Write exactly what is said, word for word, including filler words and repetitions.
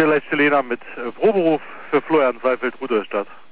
hier Lech Helena mit äh, Proberuf für Florian Seifeld, Rudolstadt.